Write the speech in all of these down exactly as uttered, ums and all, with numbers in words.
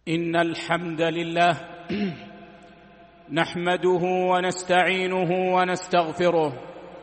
إن الحمد لله نحمده ونستعينه ونستغفره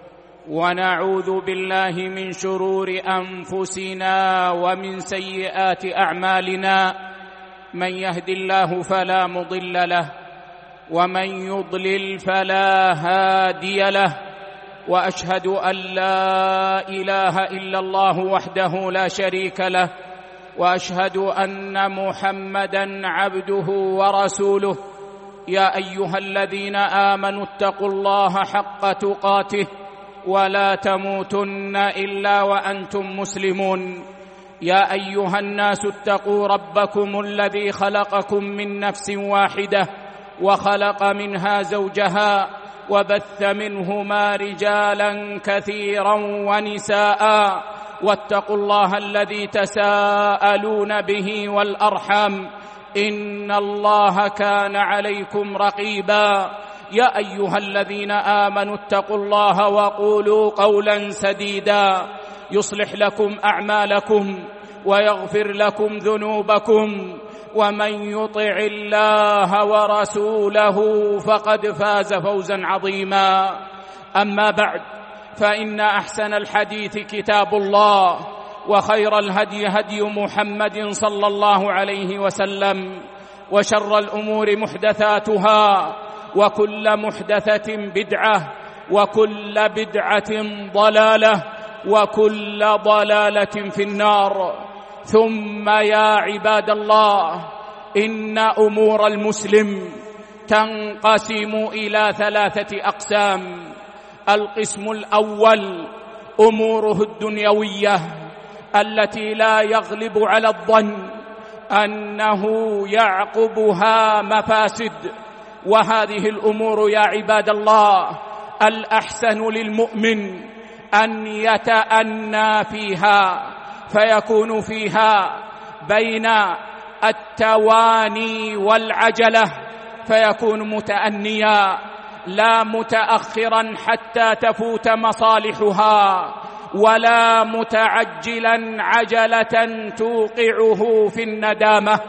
ونعوذ بالله من شرور أنفسنا ومن سيئات أعمالنا. من يهد الله فلا مضل له ومن يضلل فلا هادي له، وأشهد أن لا إله إلا الله وحده لا شريك له، وأشهد أن محمدًا عبده ورسوله. يا أيها الذين آمنوا اتقوا الله حق تقاته ولا تموتن إلا وأنتم مسلمون. يا أيها الناس اتقوا ربكم الذي خلقكم من نفس واحدة وخلق منها زوجها وبث منهما رجالا كثيرا ونساء، واتقوا الله الذي تساءلون به والأرحام إن الله كان عليكم رقيبا. يا أيها الذين آمنوا اتقوا الله وقولوا قولا سديدا يصلح لكم أعمالكم ويغفر لكم ذنوبكم، ومن يطع الله ورسوله فقد فاز فوزا عظيما. أما بعد، فإن أحسن الحديث كتاب الله، وخير الهدي هدي محمد صلى الله عليه وسلم، وشر الأمور محدثاتها، وكل محدثة بدعة، وكل بدعة ضلالة، وكل ضلالة في النار. ثم يا عباد الله، إن أمور المسلم تنقسم إلى ثلاثة أقسام. القسم الأول أموره الدنيوية التي لا يغلب على الظن أنه يعقبها مفاسد، وهذه الأمور يا عباد الله الأحسن للمؤمن أن يتأنى فيها، فيكون فيها بين التواني والعجلة، فيكون متأنيا لا متأخرا حتى تفوت مصالحها، ولا متعجلا عجلة توقعه في الندامة.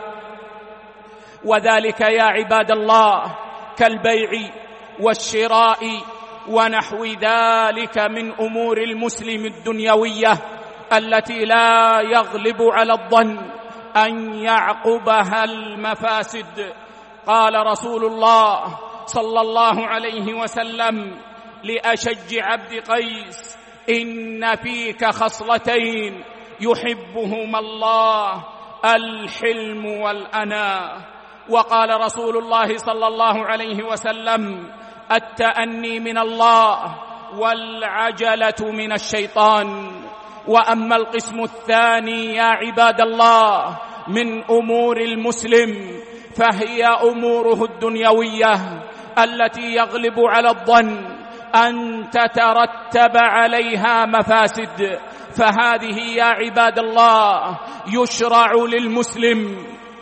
وذلك يا عباد الله كالبيع والشراء ونحو ذلك من أمور المسلم الدنيوية التي لا يغلب على الظن أن يعقبها المفاسد. قال رسول الله صلى الله عليه وسلم لأشج عبد قيس: إن فيك خصلتين يحبهما الله، الحلم والأناة. وقال رسول الله صلى الله عليه وسلم: التأني من الله والعجلة من الشيطان. وأما القسم الثاني يا عباد الله من أمور المسلم، فهي أموره الدنيوية التي يغلب على الظن أن تترتب عليها مفاسد، فهذه يا عباد الله يشرع للمسلم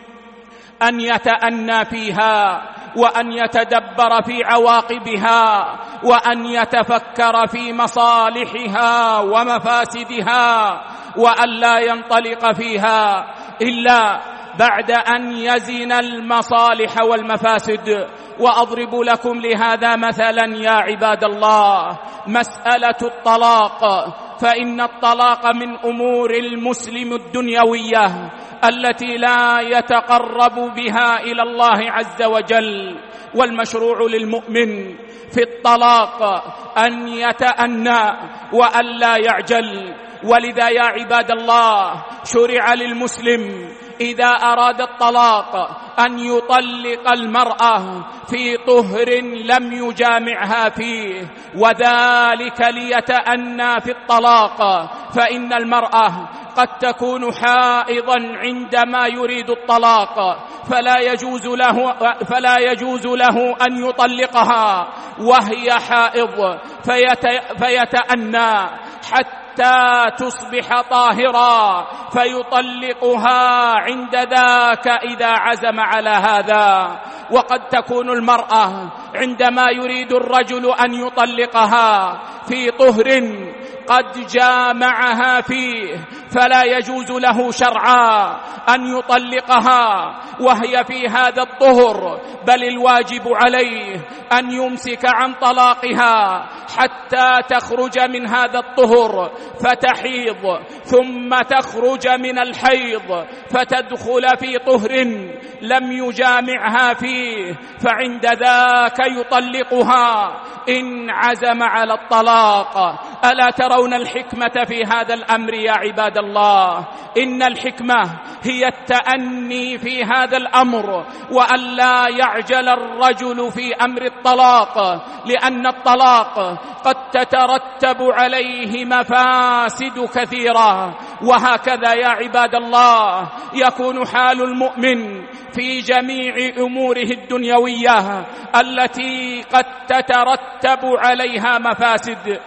أن يتأنى فيها، وأن يتدبر في عواقبها، وأن يتفكر في مصالحها ومفاسدها، وأن لا ينطلق فيها إلا بعد أن يزن المصالح والمفاسد. وأضرب لكم لهذا مثلا يا عباد الله مسألة الطلاق، فإن الطلاق من أمور المسلم الدنيوية التي لا يتقرب بها إلى الله عز وجل. والمشروع للمؤمن في الطلاق أن يتأنى وأن لا يعجل. ولذا يا عباد الله شرع للمسلم إذا أراد الطلاق أن يطلق المرأة في طهر لم يجامعها فيه، وذلك ليتأنى في الطلاق، فإن المرأة قد تكون حائضا عندما يريد الطلاق، فلا يجوز له فلا يجوز له أن يطلقها وهي حائض، فيت فيتأنى حتى حتى تصبح طاهرا فيطلقها عند ذاك إذا عزم على هذا. وقد تكون المرأة عندما يريد الرجل أن يطلقها في طهر قد جامعها فيه، فلا يجوز له شرعا أن يطلقها وهي في هذا الطهر، بل الواجب عليه أن يمسك عن طلاقها حتى تخرج من هذا الطهر فتحيض، ثم تخرج من الحيض فتدخل في طهر لم يجامعها فيه، فعند ذاك يطلقها إن عزم على الطلاق. ألا ترون الحكمة في هذا الأمر يا عباد الله؟ إن الحكمة هي التأني في هذا الأمر، وأن لا يعجل الرجل في أمر الطلاق، لأن الطلاق قد تترتب عليه مفاسد كثيرة. وهكذا يا عباد الله يكون حال المؤمن في جميع أموره الدنيوية التي قد تترتب عليها مفاسد،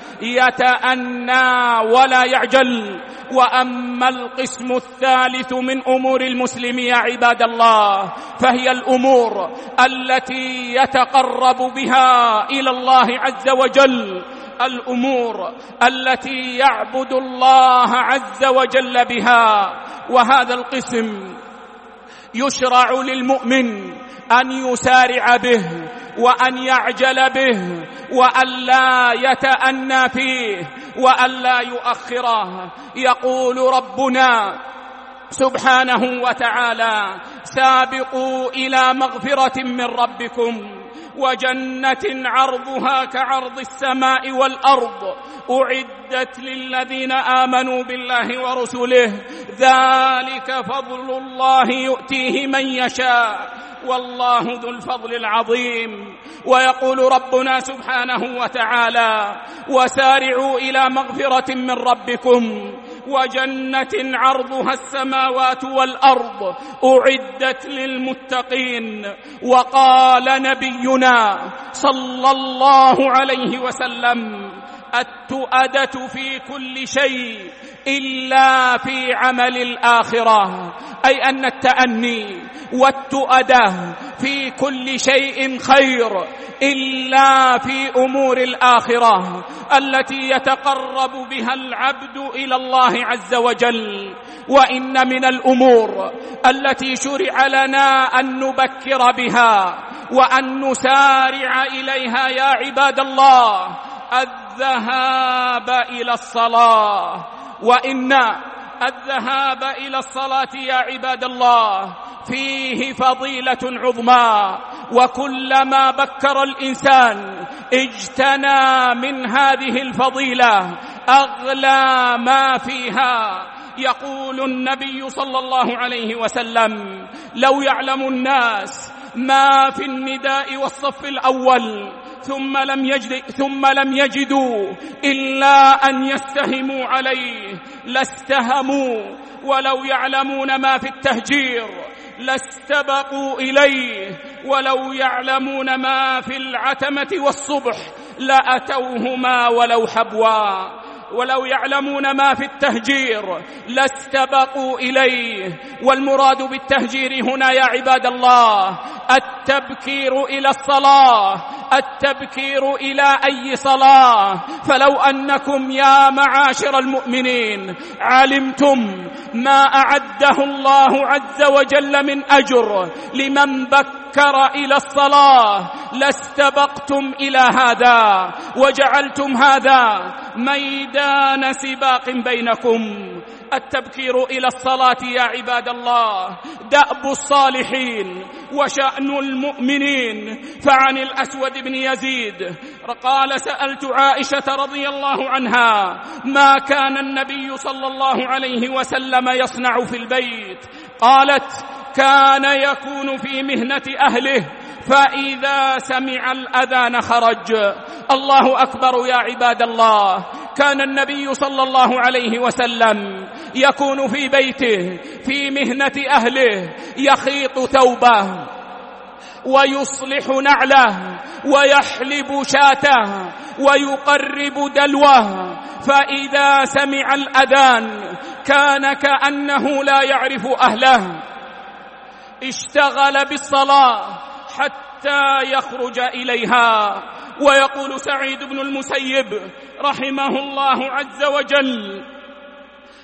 يتأنى ولا يعجل. وأما القسم الثالث من أمور المسلم يا عباد الله فهي الأمور التي يتقرب بها إلى الله عز وجل، الأمور التي يعبد الله عز وجل بها. وهذا القسم يشرع للمؤمن أن يسارع به وأن يعجل به، وأن لا يتأنى فيه، وأن لا يؤخره. يقول ربنا سبحانه وتعالى: سابقوا إلى مغفرة من ربكم وجنة عرضها كعرض السماء والأرض أعدت للذين آمنوا بالله ورسله ذلك فضل الله يؤتيه من يشاء والله ذو الفضل العظيم. ويقول ربنا سبحانه وتعالى: وسارعوا إلى مغفرة من ربكم وجنة عرضها السماوات والأرض أعدت للمتقين. وقال نبينا صلى الله عليه وسلم: التؤدة في كل شيء إلا في عمل الآخرة، أي أن التأني والتؤدة في كل شيء خير إلا في أمور الآخرة التي يتقرب بها العبد إلى الله عز وجل. وإن من الأمور التي شرع لنا أن نبكر بها وأن نسارع إليها يا عباد الله الذهاب إلى الصلاة. وإن الذهاب إلى الصلاة يا عباد الله فيه فضيلة عظمى، وكلما بكر الإنسان اجتنى من هذه الفضيلة أغلى ما فيها. يقول النبي صلى الله عليه وسلم: لو يعلم الناس ما في النداء والصف الأول ثم لم يجد ثم لم يجدوا إلا أن يستهموا عليه لاستهموا، ولو يعلمون ما في التهجير لاستبقوا إليه، ولو يعلمون ما في العتمة والصبح لأتوهما ولو حبوا. ولو يعلمون ما في التهجير لاستبقوا إليه. والمراد بالتهجير هنا يا عباد الله التبكير إلى الصلاة، التبكير إلى أي صلاة. فلو أنكم يا معاشر المؤمنين علمتم ما أعده الله عز وجل من أجر لمن بكر إلى الصلاة لاستبقتم إلى هذا وجعلتم هذا ميدان سباق بينكم. التبكير إلى الصلاة يا عباد الله دأب الصالحين وشأن المؤمنين. فعن الأسود بن يزيد قال: سألت عائشة رضي الله عنها ما كان النبي صلى الله عليه وسلم يصنع في البيت؟ قالت: كان يكون في مهنة أهله فإذا سمع الأذان خرج. الله أكبر يا عباد الله. كان النبي صلى الله عليه وسلم يكون في بيته في مهنة أهله، يخيط ثوبه ويصلح نعله ويحلب شاته ويقرب دلوه، فإذا سمع الأذان كان كأنه لا يعرف أهله، اشتغل بالصلاة حتى يخرج إليها. ويقول سعيد بن المسيب رحمه الله عز وجل: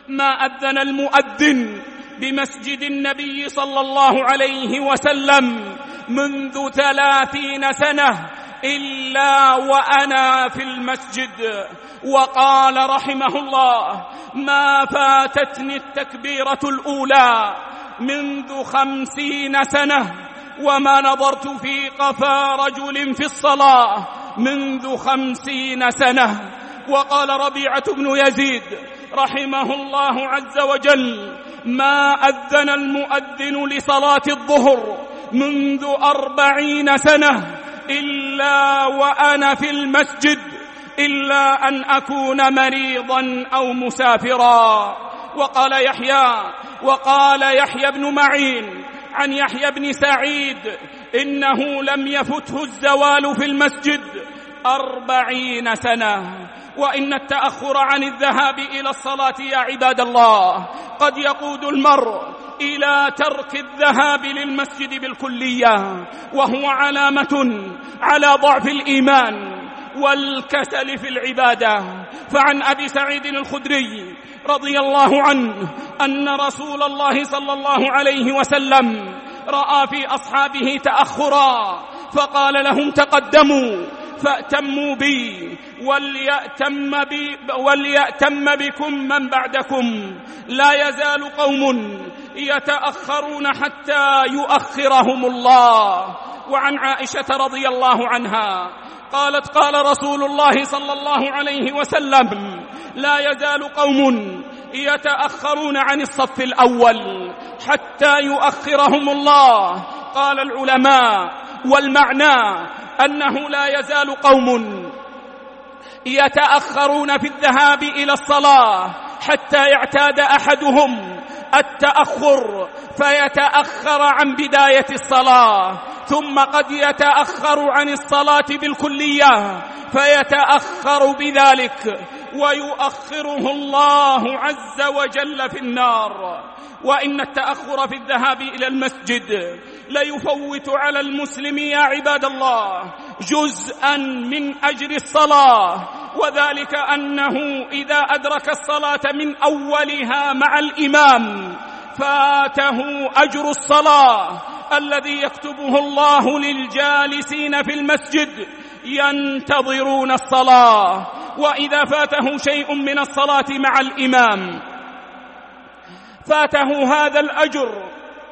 ما أذن المؤذن بمسجد النبي صلى الله عليه وسلم منذ ثلاثين سنة إلا وأنا في المسجد. وقال رحمه الله: ما فاتتني التكبيرة الأولى منذ خمسين سنة وما نظرت في قفا رجل في الصلاة منذ خمسين سنة. وقال ربيعة بن يزيد رحمه الله عز وجل: ما أذن المؤذن لصلاة الظهر منذ أربعين سنة إلا وأنا في المسجد، إلا أن أكون مريضا أو مسافرا. وقال يحيى وقال يحيى بن معين عن يحيى بن سعيد: إنه لم يفته الزوال في المسجد أربعين سنة. وإن التأخر عن الذهاب إلى الصلاة يا عباد الله قد يقود المرء إلى ترك الذهاب للمسجد بالكلية، وهو علامة على ضعف الإيمان والكسل في العبادة. فعن أبي سعيد الخدري رضي الله عنه أن رسول الله صلى الله عليه وسلم رأى في أصحابه تأخرا فقال لهم: تقدموا فأتموا بي وليأتم, بي وليأتم بكم من بعدكم، لا يزال قوم يتأخرون حتى يؤخرهم الله. وعن عائشة رضي الله عنها قالت: قال رسول الله صلى الله عليه وسلم: لا يزال قوم يتأخرون عن الصف الأول حتى يؤخرهم الله. قال العلماء: والمعنى أنه لا يزال قوم يتأخرون في الذهاب إلى الصلاة حتى يعتاد أحدهم التأخر فيتأخر عن بداية الصلاة، ثم قد يتأخر عن الصلاة بالكلية فيتأخر بذلك ويؤخره الله عز وجل في النار. وإن التأخر في الذهاب إلى المسجد ليفوت على المسلم يا عباد الله جزءا من أجر الصلاة، وذلك أنه إذا أدرك الصلاة من أولها مع الإمام فاته أجر الصلاة الذي يكتبه الله للجالسين في المسجد ينتظرون الصلاة. وإذا فاته شيء من الصلاة مع الإمام فاته هذا الأجر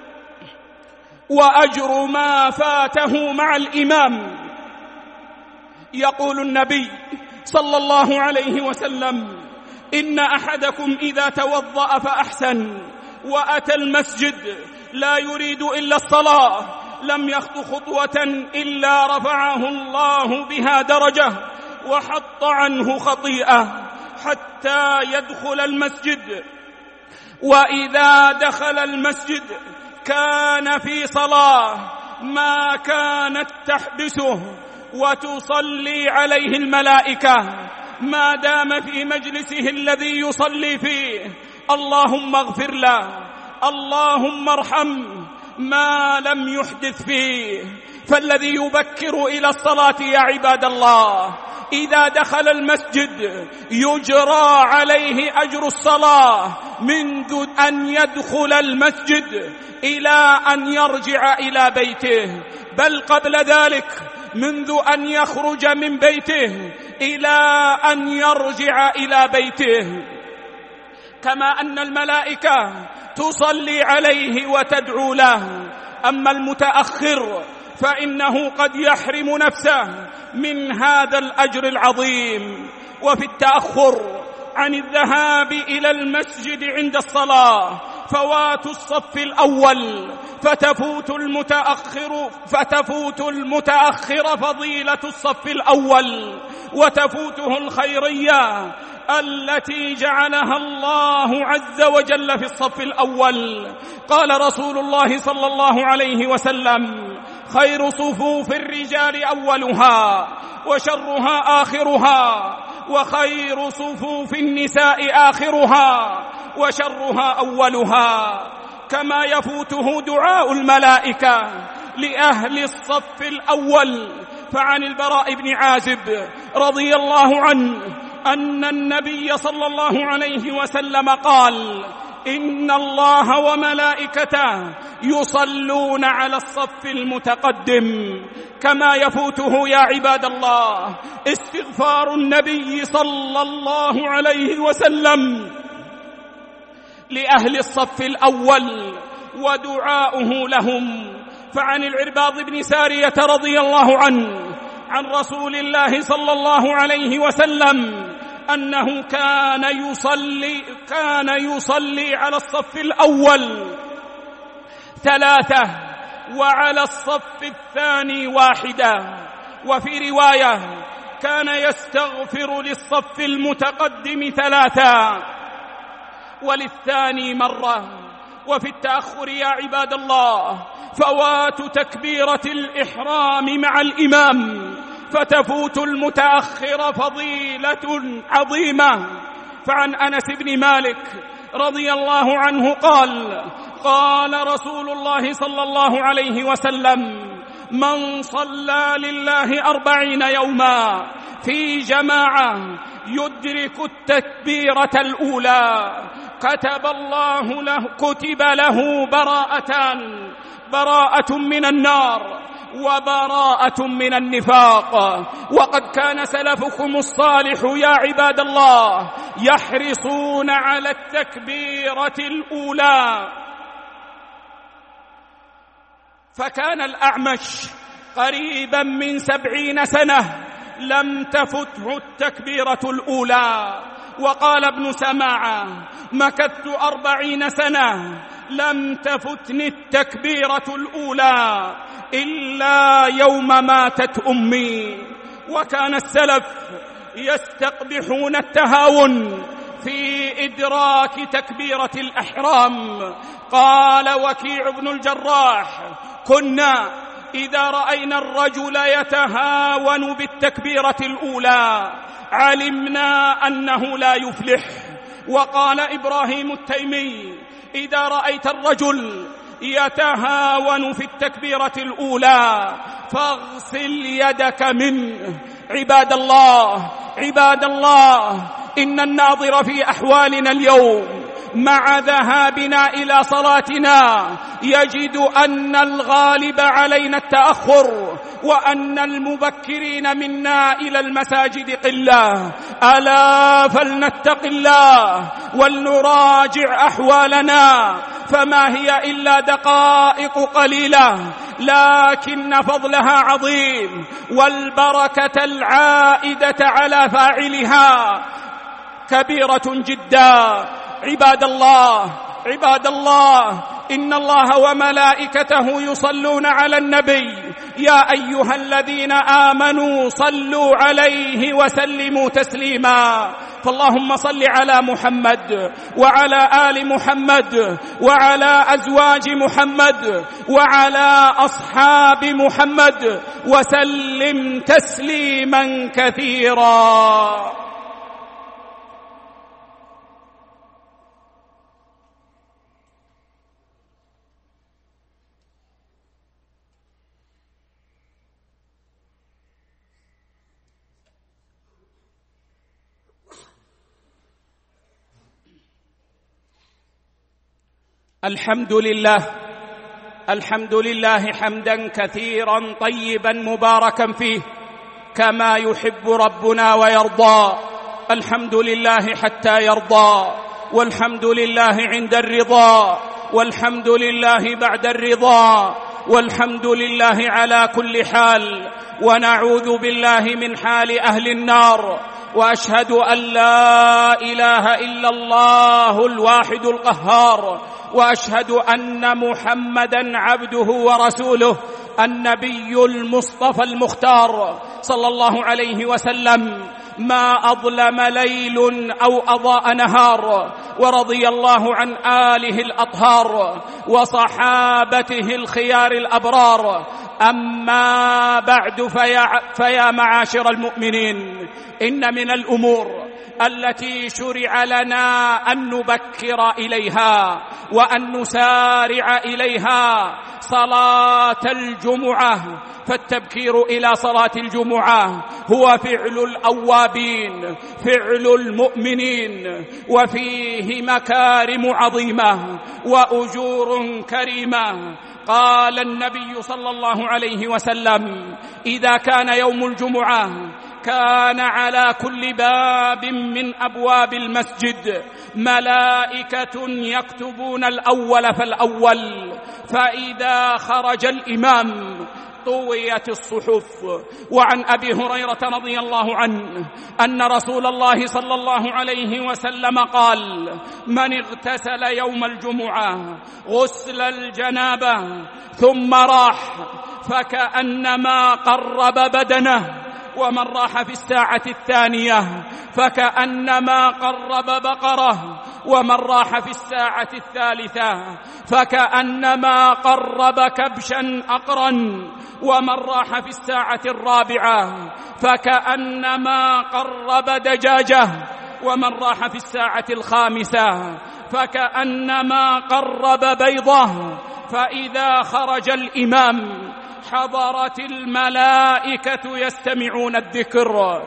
وأجر ما فاته مع الإمام. يقول النبي صلى الله عليه وسلم: إن أحدكم إذا توضأ فأحسن وأتى المسجد لا يريد إلا الصلاة لم يخط خطوة إلا رفعه الله بها درجة وحط عنه خطيئة حتى يدخل المسجد. وإذا دخل المسجد كان في صلاة ما كانت تحبسه وتصلي عليه الملائكة ما دام في مجلسه الذي يصلي فيه. اللهم اغفر له، اللهم ارحمه ما لم يحدث فيه. فالذي يبكر إلى الصلاة يا عباد الله إذا دخل المسجد يجرى عليه أجر الصلاة منذ أن يدخل المسجد إلى أن يرجع إلى بيته، بل قبل ذلك منذ أن يخرج من بيته إلى أن يرجع إلى بيته. كما أن الملائكة تصلي عليه وتدعو له. أما المتأخر فإنه قد يحرم نفسه من هذا الأجر العظيم. وفي التأخر عن الذهاب إلى المسجد عند الصلاة فوات الصف الأول فتفوت المتأخر فتفوت المتأخر فضيلة الصف الأول وتفوته الخيرية التي جعلها الله عز وجل في الصف الأول. قال رسول الله صلى الله عليه وسلم: خير صفوف الرجال أولها وشرها آخرها، وخير صفوف النساء آخرها وشرها أولها. كما يفوته دعاء الملائكة لأهل الصف الأول. فعن البراء بن عازب رضي الله عنه أن النبي صلى الله عليه وسلم قال: إن الله وملائكته يصلون على الصف المتقدم. كما يفوته يا عباد الله استغفار النبي صلى الله عليه وسلم لأهل الصف الأول ودعاؤه لهم. فعن العرباض بن سارية رضي الله عنه عن رسول الله صلى الله عليه وسلم أنه كان يصلي كان يصلي على الصف الأول ثلاثة وعلى الصف الثاني واحدة. وفي رواية كان يستغفر للصف المتقدم ثلاثة وللثاني مرة. وفي التأخر يا عباد الله فوات تكبيرة الإحرام مع الإمام، فتفوت المتأخر فضيلة عظيمة. فعن أنس بن مالك رضي الله عنه قال: قال رسول الله صلى الله عليه وسلم: من صلى لله أربعين يوما في جماعة يدرك التكبيرة الأولى كتب الله له كتب له براءتان: براءة من النار وبراءة من النفاق. وقد كان سلفكم الصالح يا عباد الله يحرصون على التكبيرة الأولى. فكان الأعمش قريبا من سبعين سنة لم تفته التكبيرة الأولى. وقال ابن سماعة: مكثت أربعين سنة لم تفتني التكبيرة الأولى إلا يوم ماتت أمي. وكان السلف يستقبحون التهاون في إدراك تكبيرة الإحرام. قال وكيع بن الجراح: كنا إذا رأينا الرجل يتهاون بالتكبيرة الأولى علمنا أنه لا يفلح. وقال إبراهيم التيمي: إذا رأيت الرجل يتهاون في التكبيرة الأولى فاغسل يدك منه. عباد الله عباد الله إن الناظر في أحوالنا اليوم مع ذهابنا إلى صلاتنا يجد أن الغالب علينا التأخر، وأن المبكرين منا إلى المساجد قلة. ألا فلنتق الله ولنراجع أحوالنا، فما هي إلا دقائق قليلة لكن فضلها عظيم، والبركة العائدة على فاعلها كبيرة جدا. عباد الله عباد الله إن الله وملائكته يصلون على النبي. يا أيها الذين آمنوا صلوا عليه وسلموا تسليما. فاللهم صل على محمد وعلى آل محمد وعلى أزواج محمد وعلى أصحاب محمد وسلم تسليما كثيرا. الحمد لله الحمد لله حمدا كثيرا طيبا مباركا فيه كما يحب ربنا ويرضى. الحمد لله حتى يرضى، والحمد لله عند الرضا، والحمد لله بعد الرضا، والحمد لله على كل حال، ونعوذ بالله من حال أهل النار. وأشهد أن لا إله إلا الله الواحد القهار، وأشهد أن محمدًا عبده ورسوله النبي المصطفى المختار صلى الله عليه وسلم. ما أظلم ليل أو أضاء نهار، ورضي الله عن آله الأطهار وصحابته الخيار الأبرار. أما بعد فيا, فيا معاشر المؤمنين، إن من الأمور التي شرع لنا أن نبكر إليها وأن نسارع إليها صلاة الجمعة، فالتبكير إلى صلاة الجمعة هو فعل الأوابين، فعل المؤمنين، وفيه مكارم عظيمة وأجور كريمة. قال النبي صلى الله عليه وسلم: إذا كان يوم الجمعة كان على كل باب من أبواب المسجد ملائكة يكتبون الأول فالأول، فإذا خرج الإمام طويت الصحف. وعن أبي هريرة رضي الله عنه أن رسول الله صلى الله عليه وسلم قال: من اغتسل يوم الجمعة غسل الجنابة ثم راح فكأنما قرب بدنه، ومن راح في الساعة الثانية فكأنما قرب بقرة، ومن راح في الساعة الثالثة فكأنما قرب كبشا أقرا، ومن راح في الساعة الرابعة فكأنما قرب دجاجة، ومن راح في الساعة الخامسة فكأنما قرب بيضة. فإذا خرج الإمام حضرت الملائكة يستمعون الذكر.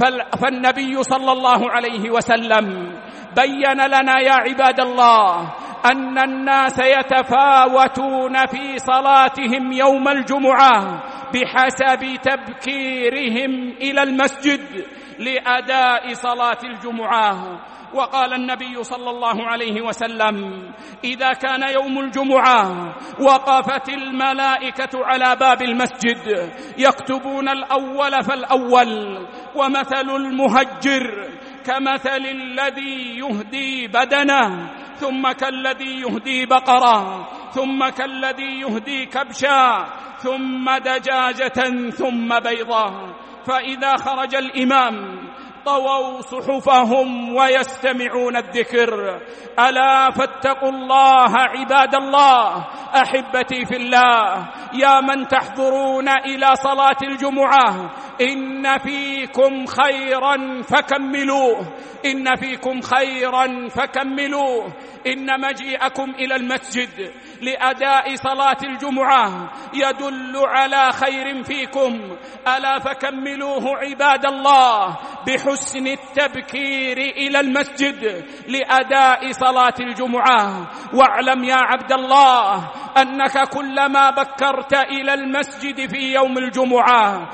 فالنبي صلى الله عليه وسلم بين لنا يا عباد الله أن الناس يتفاوتون في صلاتهم يوم الجمعة بحسب تبكيرهم إلى المسجد لأداء صلاة الجمعة. وقال النبي صلى الله عليه وسلم: إذا كان يوم الجمعة وقفت الملائكة على باب المسجد يكتبون الأول فالأول، ومثل المهجر كمثل الذي يهدي بدنه، ثم كالذي يهدي بقرة، ثم كالذي يهدي كبشا، ثم دجاجة، ثم بيضة. فإذا خرج الإمام طووا صحفهم ويستمعون الذكر. ألا فاتقوا الله عباد الله، أحبتي في الله، يا من تحضرون إلى صلاة الجمعة، إن فيكم خيرا فكملوه، إن فيكم خيرا فكملوه. إن مجيئكم إلى المسجد لأداء صلاة الجمعة يدل على خير فيكم، ألا فكملوه عباد الله بحسن التبكير إلى المسجد لأداء صلاة الجمعة. واعلم يا عبد الله أنك كلما بكرت إلى المسجد في يوم الجمعة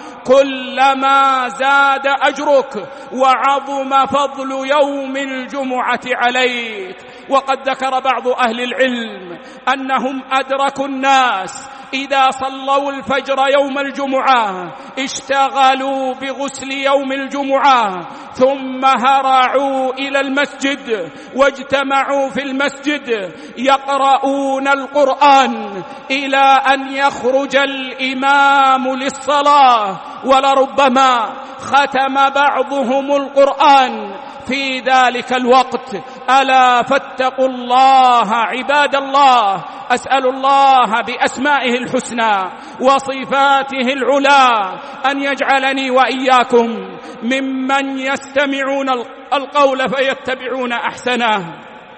كلما زاد أجرك وعظم فضل يوم الجمعة عليك. وقد ذكر بعض أهل العلم أنهم أدركوا الناس إذا صلوا الفجر يوم الجمعة اشتغلوا بغسل يوم الجمعة، ثم هرعوا إلى المسجد واجتمعوا في المسجد يقرؤون القرآن إلى أن يخرج الإمام للصلاة، ولربما ختم بعضهم القرآن في ذلك الوقت. ألا فاتقوا الله عباد الله. أسأل الله بأسمائه الحسنى وصفاته العلى أن يجعلني وإياكم ممن يستمعون القول فيتبعون أحسنه.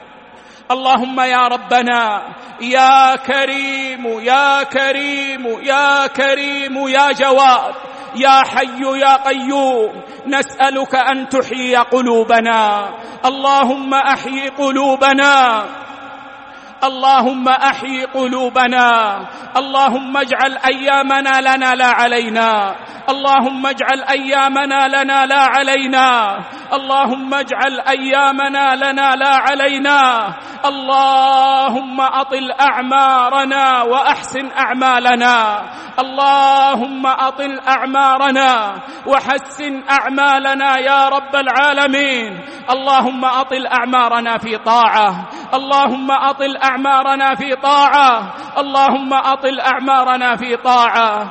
اللهم يا ربنا يا كريم يا كريم يا كريم يا جواد يا حي يا قيوم، نسألك أن تحيي قلوبنا. اللهم أحيي قلوبنا، اللهم أحيي قلوبنا. اللهم اجعل أيامنا لنا لا علينا، اللهم اجعل أيامنا لنا لا علينا، اللهم اجعل أيامنا لنا لا علينا. اللهم أطل أعمارنا وأحسن أعمالنا، اللهم أطل أعمارنا وحسن أعمالنا يا رب العالمين. اللهم أطل أعمارنا في طاعة، اللهم أطل أعمارنا في طاعة، اللهم أطل أعمارنا في طاعة.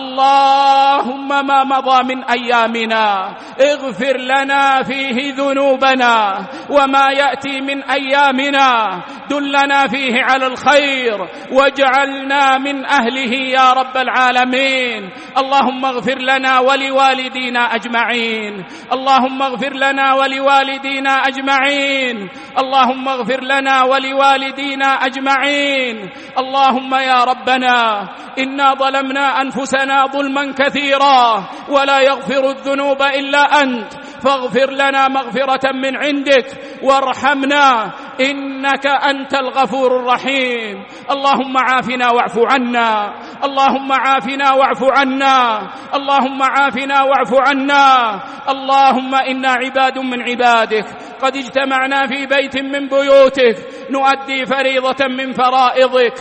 اللهم ما مضى من أيامنا اغفر لنا فيه ذنوبنا، وما يأتي من أيامنا دلنا فيه على الخير واجعلنا من أهله يا رب العالمين. اللهم اغفر لنا ولوالدينا أجمعين، اللهم اغفر لنا ولوالدينا أجمعين، اللهم اغفر لنا ولوالدينا أجمعين. اللهم اللهم يا ربنا إنا ظلمنا أنفسنا ظلما كثيرا ولا يغفر الذنوب إلا أنت، فاغفر لنا مغفرة من عندك وارحمنا إنك أنت الغفور الرحيم. اللهم عافنا واعف عنا، اللهم عافنا واعف عنا، اللهم عافنا واعف عنا. اللهم إنا عباد من عبادك قد اجتمعنا في بيت من بيوتك نؤدي فريضة من فرائضك.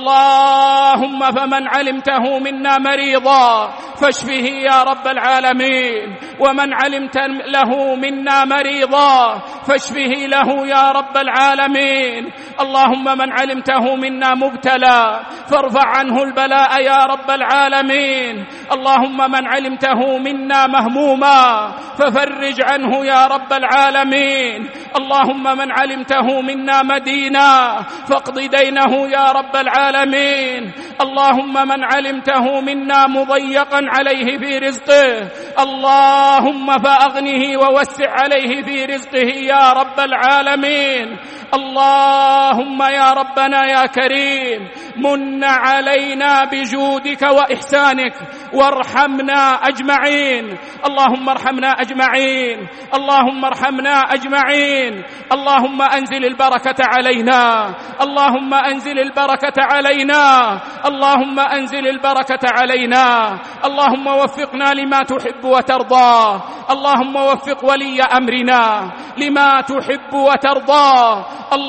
اللهم فمن علمته منا مريضا فاشفه يا رب العالمين، ومن علمت له منا مريضا فاشفه له يا رب العالمين. اللهم من علمته منا مبتلى فارفع عنه البلاء يا رب العالمين. اللهم من علمته منا مهموما ففرج عنه يا رب العالمين. اللهم من علمته منا مدينا فاقض دينه يا رب العالمين. اللهم من علمته منا مضيقا عليه في رزقه اللهم فأغنه ووسع عليه في رزقه يا رب العالمين. اللهم يا ربنا يا كريم من علينا بجودك وإحسانك وارحمنا أجمعين. اللهم ارحمنا أجمعين، اللهم ارحمنا أجمعين. اللهم أنزل البركة علينا، اللهم أنزل البركة علينا، اللهم أنزل البركة علينا. اللهم وفقنا لما تحب وترضى، اللهم وفق ولي أمرنا لما تحب وترضى.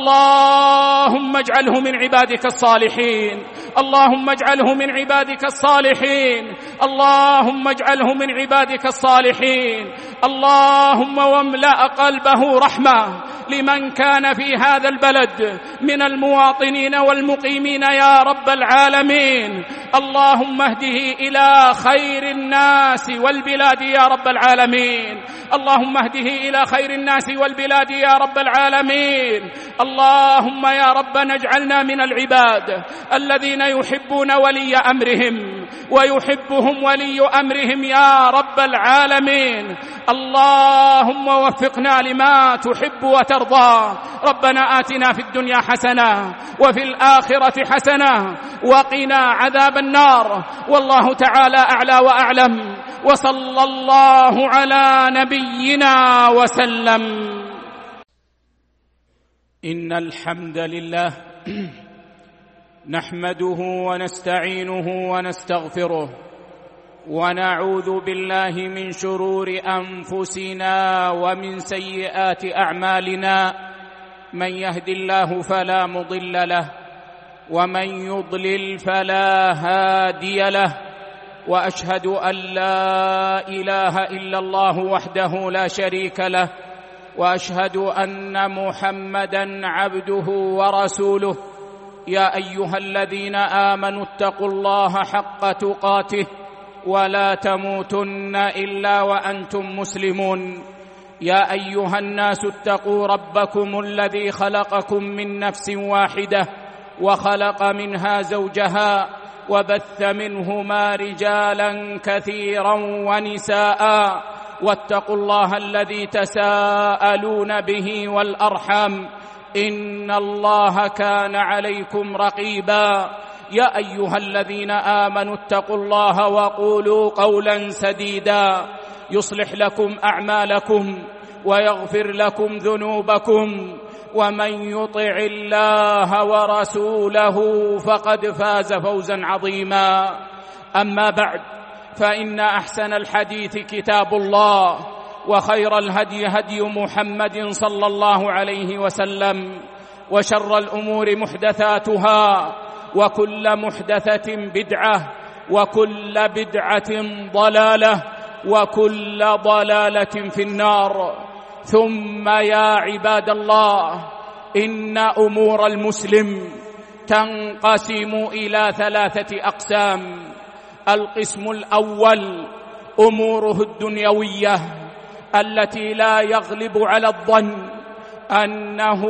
اللهم اجعله من عبادك الصالحين، اللهم اجعله من عبادك الصالحين، اللهم اجعله من عبادك الصالحين. اللهم واملأ قلبه رحمة لمن كان في هذا البلد من المواطنين والمقيمين يا رب العالمين. اللهم اهده إلى خير الناس والبلاد يا رب العالمين، اللهم اهده إلى خير الناس والبلاد يا رب العالمين. اللهم يا ربنا اجعلنا من العباد الذين يحبون ولي أمرهم ويحبهم ولي أمرهم يا رب العالمين. اللهم وفقنا لما تحب وترضى. ربنا آتنا في الدنيا حسنة وفي الآخرة حسنة وقنا عذاب النار. والله تعالى أعلى وأعلم، وصلى الله على نبينا وسلم. إن الحمد لله نحمده ونستعينه ونستغفره ونعوذ بالله من شرور أنفسنا ومن سيئات أعمالنا. من يهد الله فلا مضل له ومن يضلل فلا هادي له، وأشهد أن لا إله إلا الله وحده لا شريك له، وأشهد أن محمدًا عبده ورسوله. يا أيها الذين آمنوا اتقوا الله حق تقاته ولا تموتن إلا وأنتم مسلمون. يا أيها الناس اتقوا ربكم الذي خلقكم من نفس واحدة وخلق منها زوجها وبث منهما رجالا كثيرا ونساء، واتقوا الله الذي تساءلون به والأرحام إن الله كان عليكم رقيبا. يا أيها الذين آمنوا اتقوا الله وقولوا قولا سديدا يصلح لكم أعمالكم ويغفر لكم ذنوبكم، ومن يطع الله ورسوله فقد فاز فوزا عظيما. أما بعد، فإن أحسن الحديث كتاب الله، وخير الهدي هدي محمد صلى الله عليه وسلم، وشر الأمور محدثاتها، وكل محدثة بدعة، وكل بدعة ضلالة، وكل ضلالة في النار. ثم يا عباد الله، إن أمور المسلم تنقسم إلى ثلاثة أقسام. القسم الأول أموره الدنيوية التي لا يغلب على الظن أنه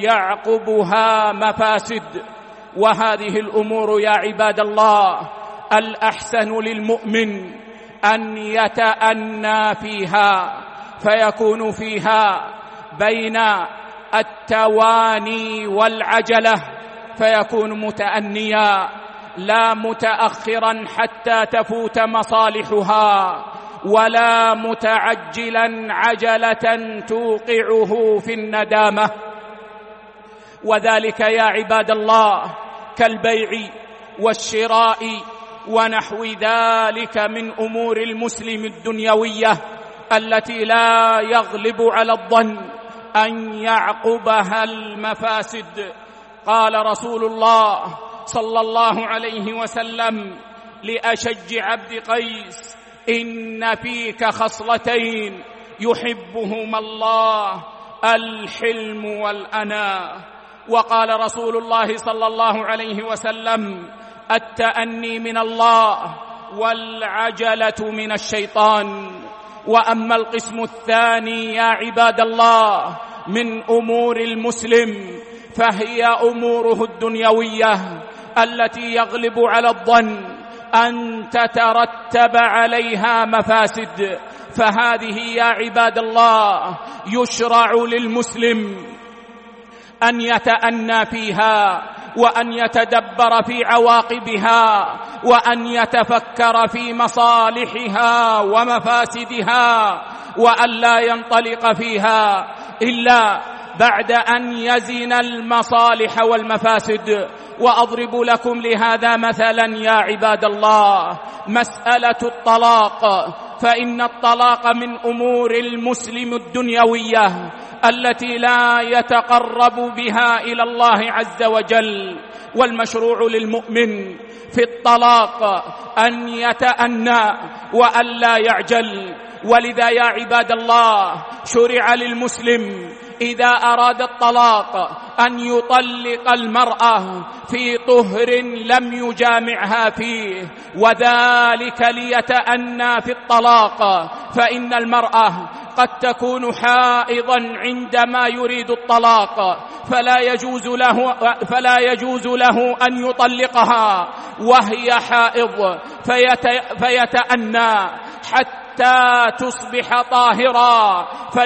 يعقبها مفاسد، وهذه الأمور يا عباد الله الأحسن للمؤمن أن يتأنى فيها، فيكون فيها بين التواني والعجلة فيكون متأنيا لا متأخرا حتى تفوت مصالحها، ولا متعجلا عجلة توقعه في الندامة. وذلك يا عباد الله كالبيع والشراء ونحو ذلك من أمور المسلم الدنيوية التي لا يغلب على الظن أن يعقبها المفاسد. قال رسول الله صلى الله عليه وسلم لأشج عبد قيس: إن فيك خصلتين يحبهما الله، الحلم والأناة. وقال رسول الله صلى الله عليه وسلم: التأني من الله والعجلة من الشيطان. وأما القسم الثاني يا عباد الله من أمور المسلم فهي أموره الدنيوية التي يغلب على الظن أن تترتب عليها مفاسد، فهذه يا عباد الله يشرع للمسلم أن يتأنى فيها، وأن يتدبر في عواقبها، وأن يتفكر في مصالحها ومفاسدها، وأن لا ينطلق فيها إلا بعد أن يزن المصالح والمفاسد. وأضرب لكم لهذا مثلا يا عباد الله مسألة الطلاق، فإن الطلاق من أمور المسلم الدنيوية التي لا يتقرب بها إلى الله عز وجل. والمشروع للمؤمن في الطلاق أن يتأنى وأن لا يعجل. ولذا يا عباد الله شرع للمسلم إذا أراد الطلاق أن يطلق المرأة في طهر لم يجامعها فيه، وذلك ليتأنى في الطلاق، فإن المرأة قد تكون حائضا عندما يريد الطلاق، فلا يجوز له فلا يجوز له أن يطلقها وهي حائض، فيتأنى حتى تصبح طاهرا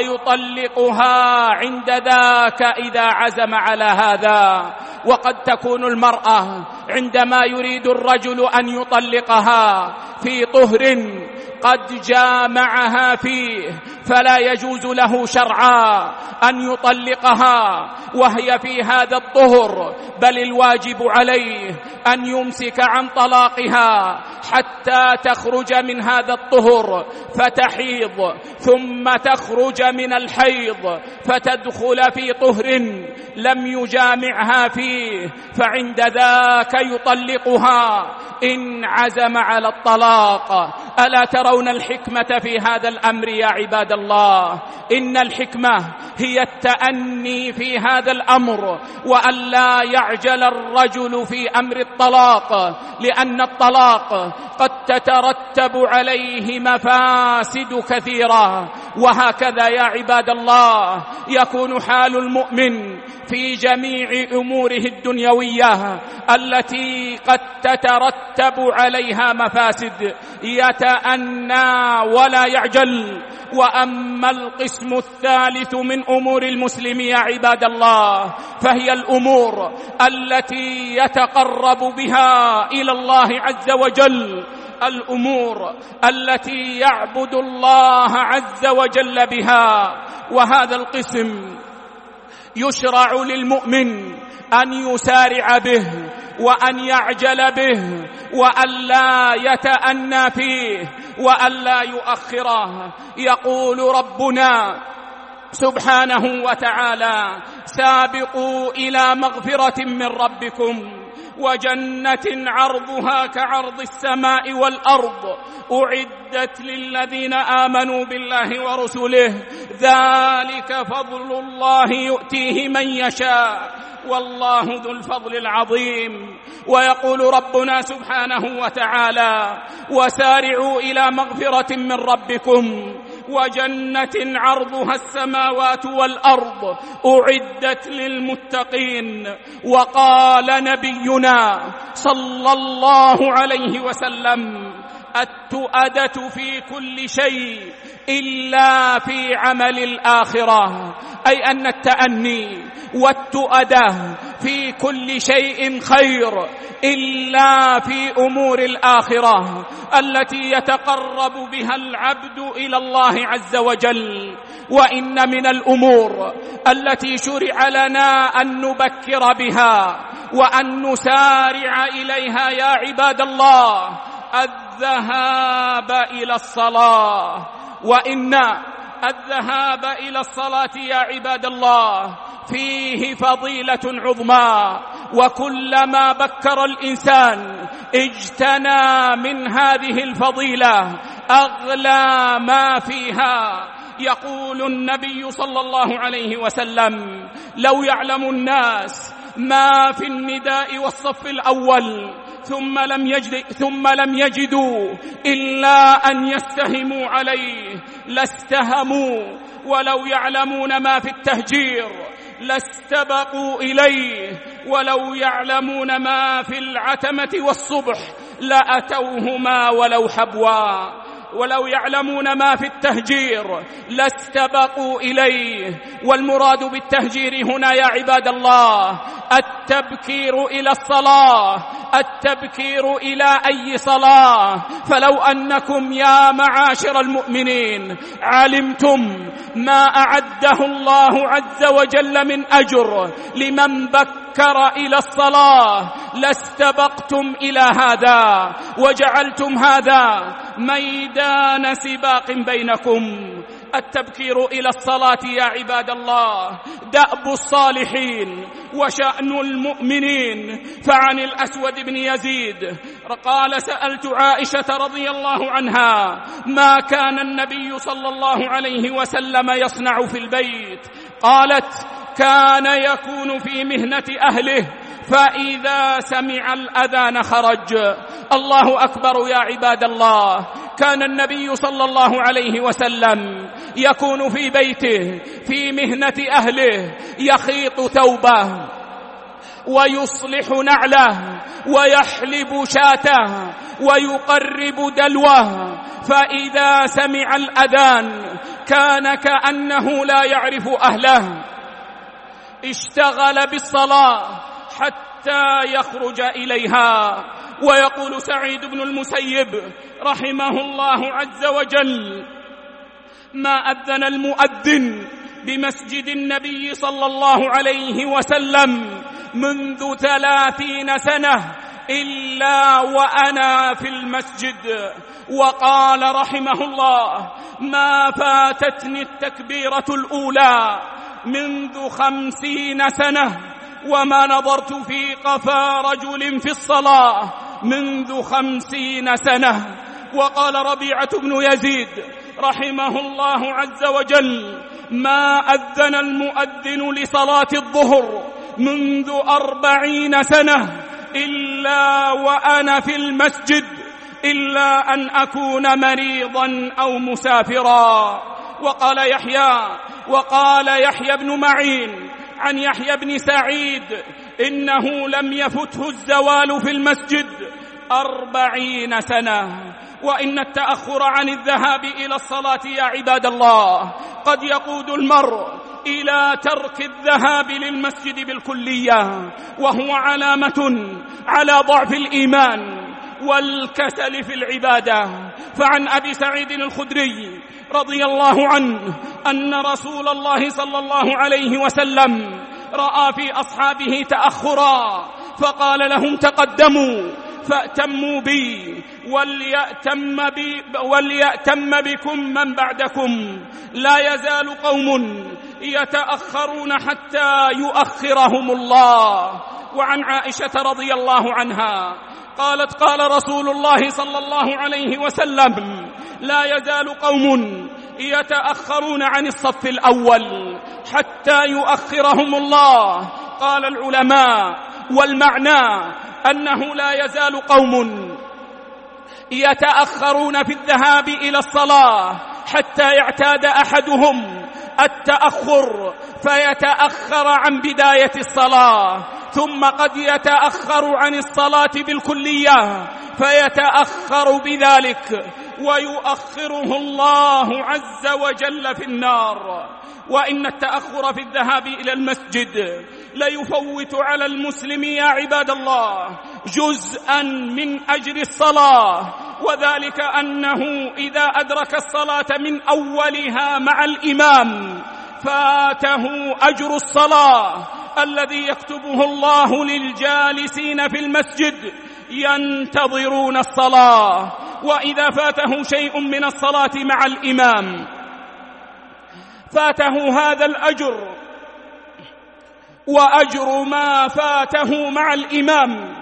فيطلقها عند ذاك إذا عزم على هذا. وقد تكون المرأة عندما يريد الرجل أن يطلقها في طهر قد جامعها فيه، فلا يجوز له شرعا أن يطلقها وهي في هذا الطهر، بل الواجب عليه أن يمسك عن طلاقها حتى تخرج من هذا الطهر فتحيض، ثم تخرج من الحيض فتدخل في طهر لم يجامعها فيه، فعند ذاك يطلقها إن عزم على الطلاق. ألا ترون الحكمة في هذا الأمر يا عباد الله؟ إن الحكمة هي التأني في هذا الأمر، وأن لا يعجل الرجل في أمر الطلاق، لأن الطلاق قد تترتب عليه مفاسد كثيرة. وهكذا يا عباد الله يكون حال المؤمن في جميع أموره الدنيوية التي قد تترتب عليها مفاسد، يتأنى ولا يعجل. وأما القسم الثالث من أمور المسلم يا عباد الله فهي الأمور التي يتقرب بها إلى الله عز وجل، الأمور التي يعبد الله عز وجل بها. وهذا القسم يشرع للمؤمن أن يسارع به وأن يعجل به، وأن لا يتأنى فيه، وأن لا يؤخره. يقول ربنا سبحانه وتعالى: سابقوا إلى مغفرة من ربكم وجنة عرضها كعرض السماء والأرض أعدت للذين آمنوا بالله ورسله ذلك فضل الله يؤتيه من يشاء والله ذو الفضل العظيم. ويقول ربنا سبحانه وتعالى: وسارعوا إلى مغفرة من ربكم وجنة عرضها السماوات والأرض أعدت للمتقين. وقال نبينا صلى الله عليه وسلم: التؤدة في كل شيء إلا في عمل الآخرة، أي أن التأني والتؤدة في كل شيء خير إلا في أمور الآخرة التي يتقرب بها العبد إلى الله عز وجل. وإن من الأمور التي شرع لنا أن نبكر بها وأن نسارع إليها يا عباد الله الذهاب إلى الصلاة. وإن الذهاب إلى الصلاة يا عباد الله فيه فضيلة عظمى، وكلما بكر الإنسان اجتنى من هذه الفضيلة أغلى ما فيها. يقول النبي صلى الله عليه وسلم: لو يعلم الناس ما في النداء والصف الأول ثم لم يجد ثم لم يجدوا إلا أن يستهموا عليه لاستهموا، ولو يعلمون ما في التهجير لاستبقوا إليه، ولو يعلمون ما في العتمة والصبح لأتوهما ولو حبوا. ولو يعلمون ما في التهجير لاستبقوا إليه. والمراد بالتهجير هنا يا عباد الله التبكير إلى الصلاة، التبكير إلى أي صلاة. فلو أنكم يا معاشر المؤمنين علمتم ما أعده الله عز وجل من أجر لمن بكر إلى الصلاة لاستبقتم إلى هذا وجعلتم هذا ميدان سباق بينكم. التبكير إلى الصلاة يا عباد الله دأب الصالحين وشأن المؤمنين. فعن الأسود بن يزيد قال: سألت عائشة رضي الله عنها ما كان النبي صلى الله عليه وسلم يصنع في البيت؟ قالت: كان يكون في مهنة أهله فإذا سمع الأذان خرج. الله أكبر يا عباد الله. كان النبي صلى الله عليه وسلم يكون في بيته في مهنة أهله، يخيط ثوبه ويصلح نعله ويحلب شاته ويقرب دلوه، فإذا سمع الأذان كان كأنه لا يعرف أهله، اشتغل بالصلاة حتى يخرج إليها. ويقول سعيد بن المسيب رحمه الله عز وجل: ما أذن المؤذن بمسجد النبي صلى الله عليه وسلم منذ ثلاثين سنة إلا وأنا في المسجد. وقال رحمه الله: ما فاتتني التكبيرة الأولى منذ خمسين سنة وما نظرت في قفا رجل في الصلاة منذ خمسين سنة. وقال ربيعة بن يزيد رحمه الله عز وجل: ما أذن المؤذن لصلاة الظهر منذ أربعين سنة إلا وأنا في المسجد، إلا أن أكون مريضا أو مسافرا. وقال يحيى وقال يحيى بن معين عن يحيى بن سعيد: إنه لم يفته الزوال في المسجد أربعين سنة. وإن التأخر عن الذهاب إلى الصلاة يا عباد الله قد يقود المرء إلى ترك الذهاب للمسجد بالكلية، وهو علامة على ضعف الإيمان والكسل في العبادة. فعن أبي سعيد الخدري رضي الله عنه أن رسول الله صلى الله عليه وسلم رأى في أصحابه تأخرا فقال لهم: تقدموا فأتموا بي وليأتم, بي وليأتم بكم من بعدكم، لا يزال قوم يتأخرون حتى يؤخرهم الله. وعن عائشة رضي الله عنها قالت: قال رسول الله صلى الله عليه وسلم: لا يزال قوم يتأخرون عن الصف الأول حتى يؤخرهم الله. قال العلماء: والمعنى أنه لا يزال قوم يتأخرون في الذهاب إلى الصلاة حتى يعتاد أحدهم التأخر فيتأخر عن بداية الصلاة، ثم قد يتأخر عن الصلاة بالكلية فيتأخر بذلك ويؤخره الله عز وجل في النار. وإن التأخر في الذهاب إلى المسجد ليفوت على المسلم يا عباد الله جزءا من أجر الصلاة، وذلك أنه إذا أدرك الصلاة من أولها مع الإمام فاته أجر الصلاة الذي يكتبه الله للجالسين في المسجد ينتظرون الصلاة. وإذا فاته شيء من الصلاة مع الإمام فاته هذا الأجر وأجر ما فاته مع الإمام.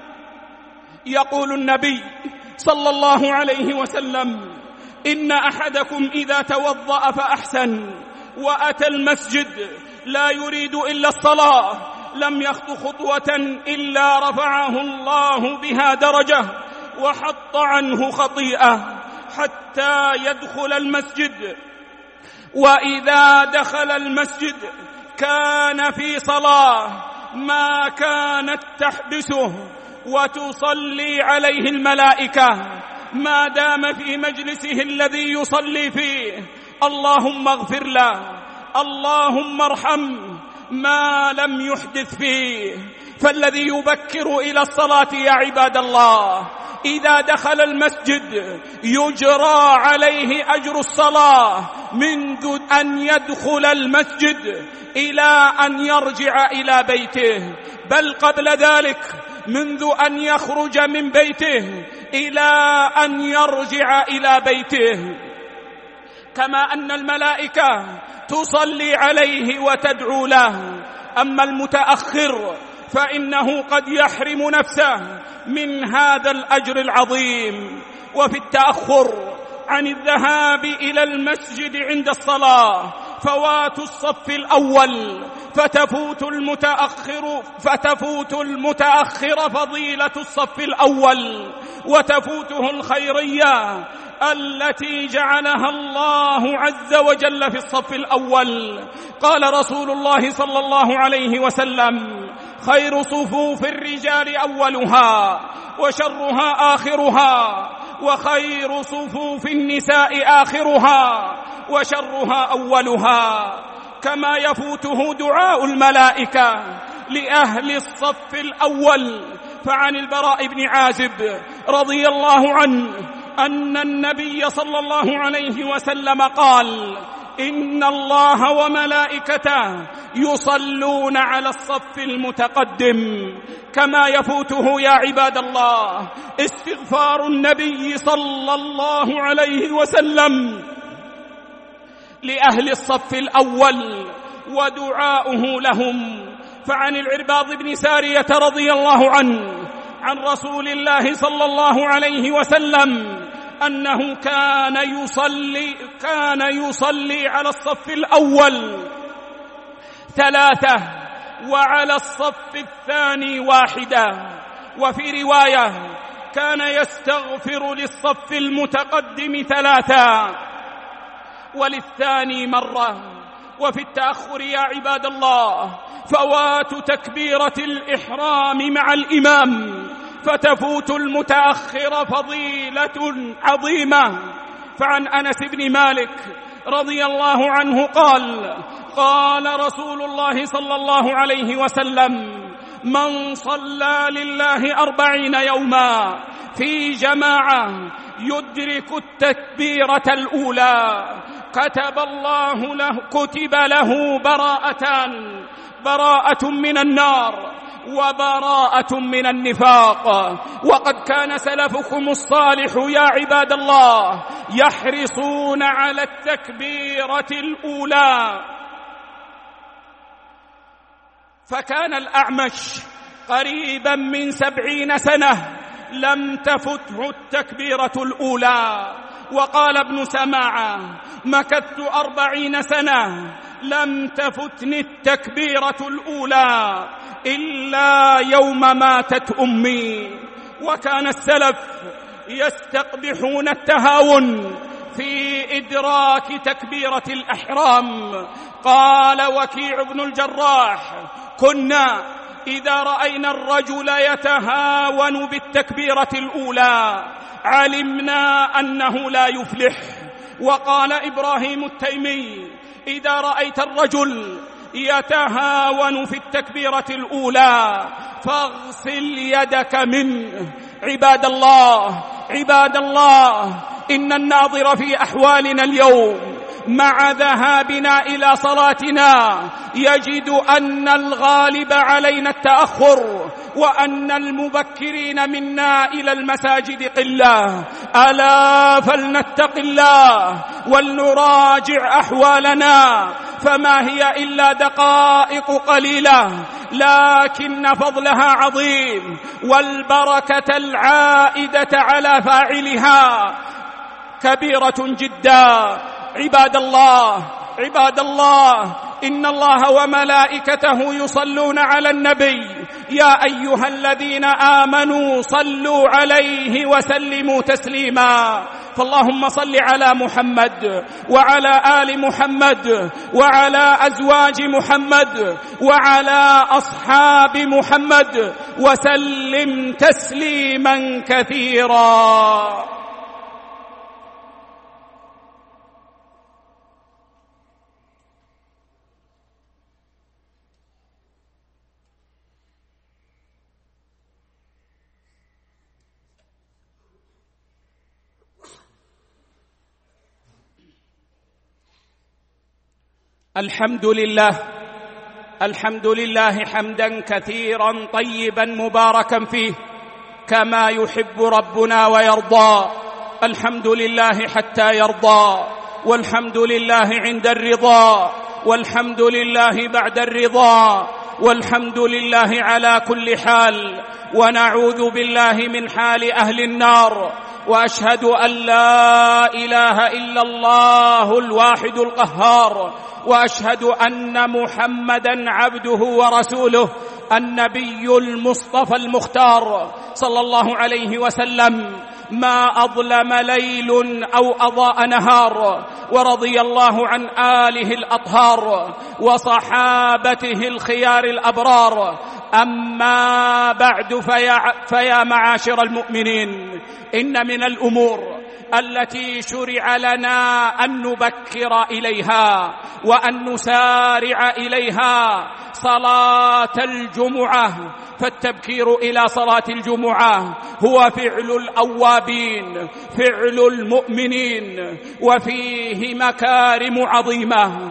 يقول النبي صلى الله عليه وسلم: إن أحدكم إذا توضأ فأحسن وأتى المسجد لا يريد إلا الصلاة لم يخط خطوة إلا رفعه الله بها درجة وحط عنه خطيئة حتى يدخل المسجد. وإذا دخل المسجد كان في صلاة ما كانت تحبسه وتصلي عليه الملائكة ما دام في مجلسه الذي يصلي فيه. اللهم اغفر له، اللهم ارحمه ما لم يحدث فيه. فالذي يبكر إلى الصلاة يا عباد الله إذا دخل المسجد يجرى عليه أجر الصلاة منذ أن يدخل المسجد إلى أن يرجع إلى بيته، بل قبل ذلك منذ أن يخرج من بيته إلى أن يرجع إلى بيته. كما أن الملائكة تصلي عليه وتدعو له. أما المتأخر فإنه قد يحرم نفسه من هذا الأجر العظيم. وفي التأخر عن الذهاب إلى المسجد عند الصلاة فوات الصف الأول فتفوت المتأخر فتفوت المتأخر فضيلة الصف الأول وتفوته الخيرية التي جعلها الله عز وجل في الصف الأول. قال رسول الله صلى الله عليه وسلم: خير صفوف الرجال أولها وشرها آخرها، وخير صفوف النساء آخرها وشرها أولها. كما يفوته دعاء الملائكة لأهل الصف الأول. فعن البراء بن عازب رضي الله عنه أن النبي صلى الله عليه وسلم قال: إن الله وملائكته يصلون على الصف المتقدم. كما يفوته يا عباد الله استغفار النبي صلى الله عليه وسلم لأهل الصف الأول ودعاؤه لهم. فعن العرباض بن سارية رضي الله عنه عن رسول الله صلى الله عليه وسلم أنه كان يصلي كان يصلي على الصف الأول ثلاثة وعلى الصف الثاني واحدة. وفي رواية كان يستغفر للصف المتقدم ثلاثة وللثاني مرة. وفي التأخر يا عباد الله فوات تكبيرة الإحرام مع الإمام فتفوت المتأخر فضيلة عظيمة. فعن أنس بن مالك رضي الله عنه قال: قال رسول الله صلى الله عليه وسلم: من صلى لله أربعين يوما في جماعة يدرك التكبيرة الأولى كتب الله له كتب له براءتان: براءة من النار وبراءة من النفاق. وقد كان سلفكم الصالح يا عباد الله يحرصون على التكبيرة الأولى. فكان الأعمش قريبا من سبعين سنة لم تفته التكبيرة الأولى. وقال ابن سماعة: مكثت أربعين سنة لم تفتني التكبيرة الأولى إلا يوم ماتت أمي. وكان السلف يستقبحون التهاون في إدراك تكبيرة الإحرام. قال وكيع بن الجراح: كنا إذا رأينا الرجل يتهاون بالتكبيرة الأولى علمنا أنه لا يفلح. وقال إبراهيم التيمي: إذا رأيت الرجل يتهاون في التكبيرة الأولى فاغسل يدك منه. عباد الله عباد الله إن الناظر في أحوالنا اليوم مع ذهابنا إلى صلاتنا يجد أن الغالب علينا التأخر، وأن المبكرين منا إلى المساجد قلة. ألا فلنتق الله ولنراجع أحوالنا، فما هي إلا دقائق قليلة لكن فضلها عظيم، والبركة العائدة على فاعلها كبيرة جدا. عباد الله عباد الله إن الله وملائكته يصلون على النبي. يا أيها الذين آمنوا صلوا عليه وسلموا تسليما. فاللهم صل على محمد وعلى آل محمد وعلى أزواج محمد وعلى أصحاب محمد وسلم تسليما كثيرا. الحمد لله الحمد لله حمدا كثيرا طيبا مباركا فيه كما يحب ربنا ويرضى. الحمد لله حتى يرضى، والحمد لله عند الرضا، والحمد لله بعد الرضا، والحمد لله على كل حال، ونعوذ بالله من حال أهل النار. وأشهد أن لا إله إلا الله الواحد القهار، وأشهد أن محمدًا عبده ورسوله النبي المصطفى المختار صلى الله عليه وسلم. ما أظلم ليل أو أضاء نهار، ورضي الله عن آله الأطهار وصحابته الخيار الأبرار. أما بعد فيا, فيا معاشر المؤمنين، إن من الأمور التي شرع لنا أن نبكر إليها وأن نسارع إليها صلاة الجمعة. فالتبكير إلى صلاة الجمعة هو فعل الأوابين، فعل المؤمنين، وفيه مكارم عظيمة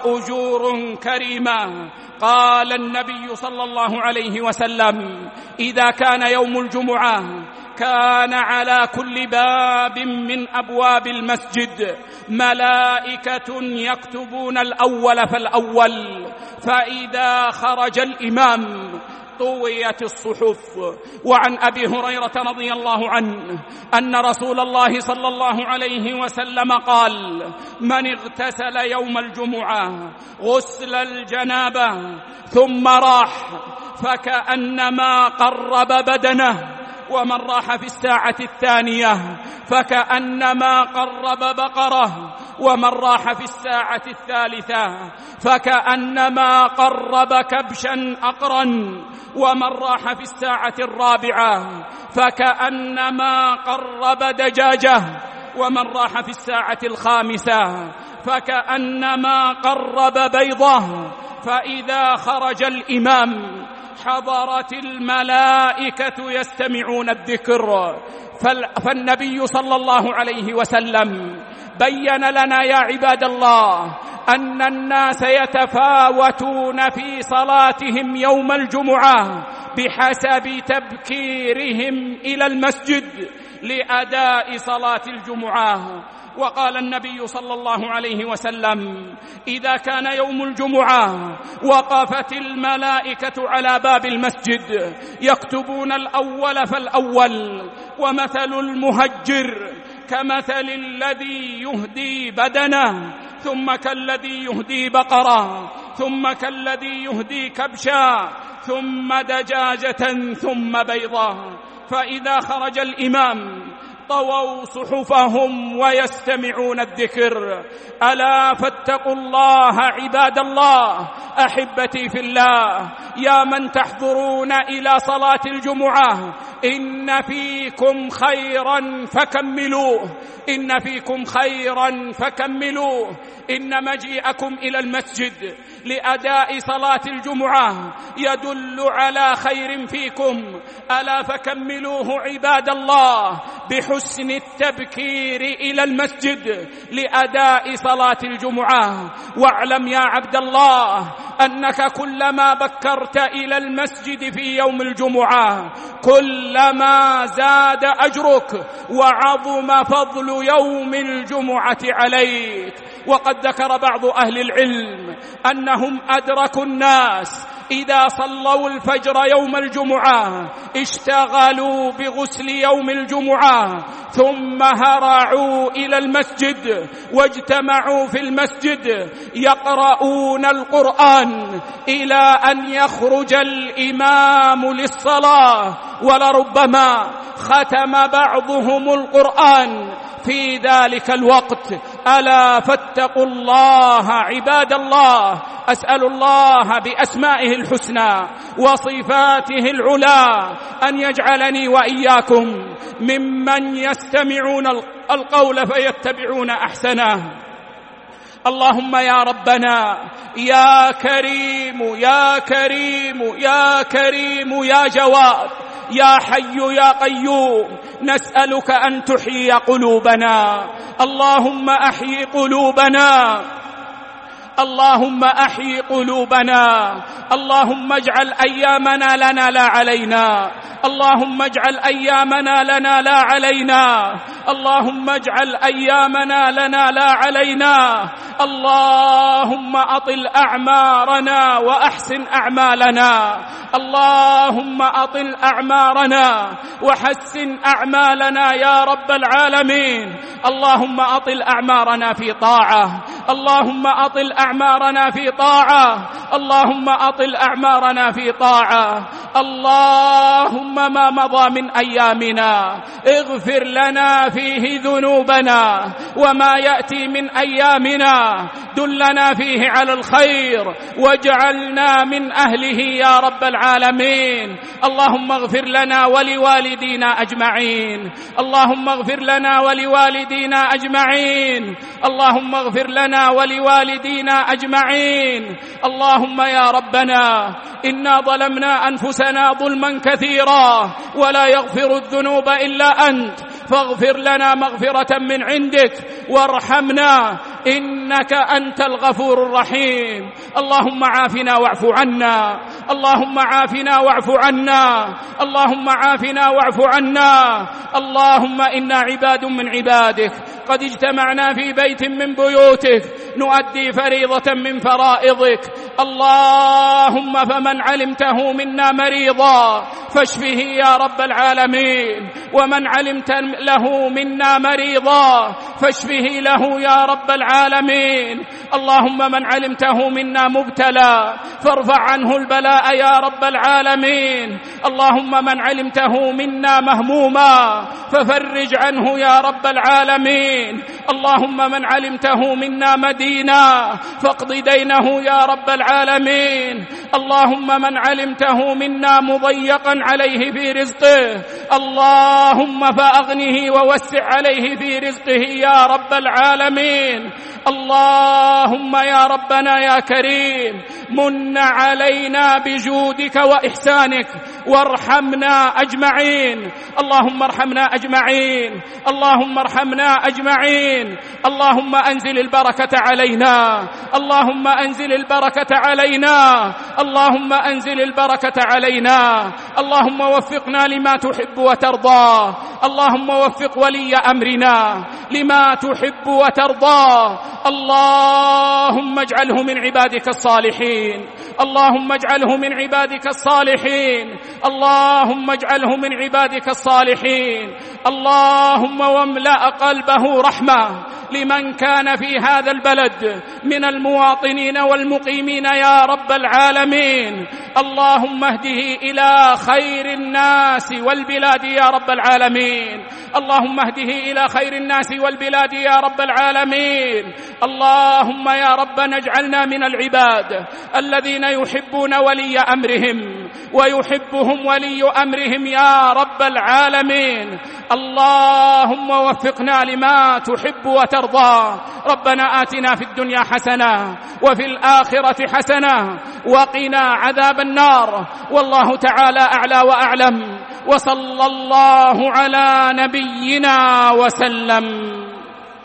وأجور كريمة. قال النبي صلى الله عليه وسلم: إذا كان يوم الجمعة كان على كل باب من أبواب المسجد ملائكة يكتبون الأول فالأول، فإذا خرج الإمام طويت الصحف. وعن أبي هريرة رضي الله عنه أن رسول الله صلى الله عليه وسلم قال: من اغتسل يوم الجمعة غسل الجنابة ثم راح فكأنما قرب بدنه، ومن راح في الساعة الثانية فكأنما قرب بقرة، ومن راح في الساعة الثالثة فكأنما قرب كبشا أقرا، ومن راح في الساعة الرابعة فكأنما قرب دجاجة، ومن راح في الساعة الخامسة فكأنما قرب بيضة. فإذا خرج الإمام حضرت الملائكة يستمعون الذكر. فالنبي صلى الله عليه وسلم بين لنا يا عباد الله أن الناس يتفاوتون في صلاتهم يوم الجمعة بحسب تبكيرهم إلى المسجد لأداء صلاة الجمعة. وقال النبي صلى الله عليه وسلم: إذا كان يوم الجمعة وقفت الملائكة على باب المسجد يكتبون الأول فالأول، ومثل المهجر كمثل الذي يهدي بدنه، ثم كالذي يهدي بقرة، ثم كالذي يهدي كبشا، ثم دجاجة، ثم بيضة. فإذا خرج الإمام طووا صحفهم ويستمعون الذكر. ألا فاتقوا الله عباد الله. أحبتي في الله، يا من تحضرون إلى صلاة الجمعة، إن فيكم خيرا فكملوه، إن فيكم خيرا فكملوه. إن مجيئكم إلى المسجد لأداء صلاة الجمعة يدل على خير فيكم. ألا فكملوه عباد الله بحسن التبكير إلى المسجد لأداء صلاة الجمعة. واعلم يا عبد الله أنك كلما بكرت إلى المسجد في يوم الجمعة كلما زاد أجرك وعظم فضل يوم الجمعة عليك. وقد ذكر بعض أهل العلم أنهم أدركوا الناس إذا صلوا الفجر يوم الجمعة اشتغلوا بغسل يوم الجمعة ثم هرعوا إلى المسجد واجتمعوا في المسجد يقرؤون القرآن إلى أن يخرج الإمام للصلاة، ولربما ختم بعضهم القرآن في ذلك الوقت. ألا فاتقوا الله عباد الله. أسأل الله بأسمائه الحسنى وصفاته العلى أن يجعلني وإياكم ممن يستمعون القول فيتبعون أحسنه. اللهم يا ربنا يا كريم يا كريم يا كريم يا جواد يا حي يا قيوم، نسألك أن تحيي قلوبنا. اللهم أحيي قلوبنا، اللهم أحيي قلوبنا. اللهم اجعل أيامنا لنا لا علينا، اللهم اجعل أيامنا لنا لا علينا، اللهم اجعل أيامنا لنا لا علينا. اللهم أطل أعمارنا وأحسن أعمالنا، اللهم أطل أعمارنا وحسن أعمالنا يا رب العالمين. اللهم أطل أعمارنا في طاعة، اللهم أطل أعمارنا في طاعة، اللهم أطل أعمارنا في طاعة. اللهم ما مضى من أيامنا اغفر لنا فيه ذنوبنا، وما يأتي من أيامنا دلنا فيه على الخير واجعلنا من أهله يا رب العالمين. اللهم اغفر لنا ولوالدينا أجمعين، اللهم اغفر لنا ولوالدينا أجمعين، اللهم اغفر لنا ولوالدينا أجمعين. اللهم يا ربنا إنا ظلمنا أنفسنا ظلما كثيرا ولا يغفر الذنوب إلا أنت، فاغفر لنا مغفرة من عندك وارحمنا إنك أنت الغفور الرحيم. اللهم عافنا واعف عنا، اللهم عافنا واعف عنا، اللهم عافنا واعف عنا. اللهم إنا عباد من عبادك قد اجتمعنا في بيت من بيوتك نؤدي فريضة من فرائضك. اللهم فمن علمته منا مريضا فاشفه يا رب العالمين، ومن علمت له منا مريضا فاشفه له يا رب العالمين. اللهم من علمته منا مبتلى فارفع عنه البلاء يا رب العالمين. اللهم من علمته منا مهموما ففرج عنه يا رب العالمين. اللهم من علمته منا مدينا فاقض دينه يا رب العالمين. اللهم من علمته منا مضيقا عليه في رزقه اللهم فأغنه ووسع عليه في رزقه يا رب العالمين. اللهم يا ربنا يا كريم من علينا بجودك وإحسانك وارحمنا أجمعين. اللهم ارحمنا أجمعين، اللهم ارحمنا أجمعين. اللهم أنزل البركة علينا، اللهم أنزل البركة علينا، اللهم أنزل البركة علينا. اللهم وفقنا لما تحب وترضى، اللهم وفق ولي أمرنا لما تحب وترضى. اللهم اجعله من عبادك الصالحين، اللهم اجعله من عبادك الصالحين، اللهم اجعله من عبادك الصالحين. اللهم واملأ قلبه رحمة لمن كان في هذا البلد من المواطنين والمقيمين يا رب العالمين. اللهم اهده إلى خير الناس والبلاد يا رب العالمين. اللهم اهده إلى خير الناس والبلاد يا رب العالمين. اللهم يا ربنا اجعلنا من العباد الذين يحبون ولي أمرهم ويحبهم ولي أمرهم يا رب العالمين. اللهم وفقنا لما تحب وترضى. ربنا آتنا في الدنيا حسنة وفي الآخرة حسنة وقنا عذاب النار. والله تعالى أعلى وأعلم، وصلى الله على نبينا وسلم.